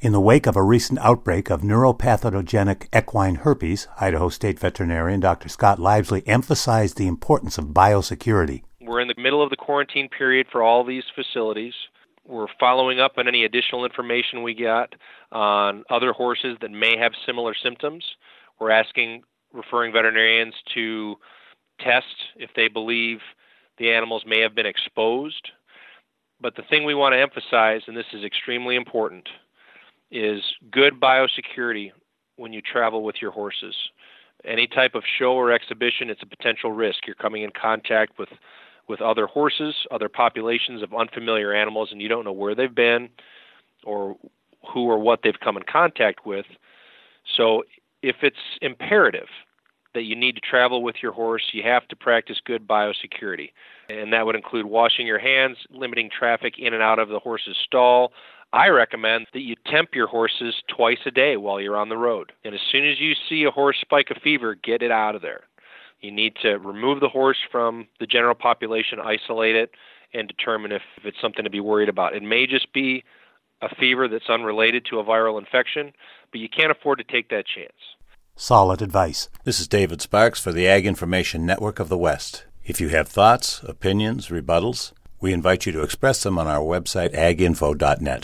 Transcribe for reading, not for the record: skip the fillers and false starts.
In the wake of a recent outbreak of neuropathogenic equine herpes, Idaho State veterinarian Dr. Scott Livesley emphasized the importance of biosecurity. We're in the middle of the quarantine period for all these facilities. We're following up on any additional information we got on other horses that may have similar symptoms. We're asking referring veterinarians to test if they believe the animals may have been exposed. But the thing we want to emphasize, and this is extremely important, is good biosecurity when you travel with your horses. Any type of show or exhibition, it's a potential risk. You're coming in contact with other horses, other populations of unfamiliar animals, and you don't know where they've been or who or what they've come in contact with. So if it's imperative that you need to travel with your horse, you have to practice good biosecurity. And that would include washing your hands, limiting traffic in and out of the horse's stall. I recommend that you temp your horses twice a day while you're on the road. And as soon as you see a horse spike a fever, get it out of there. You need to remove the horse from the general population, isolate it, and determine if it's something to be worried about. It may just be a fever that's unrelated to a viral infection, but you can't afford to take that chance. Solid advice. This is David Sparks for the Ag Information Network of the West. If you have thoughts, opinions, rebuttals, we invite you to express them on our website, aginfo.net.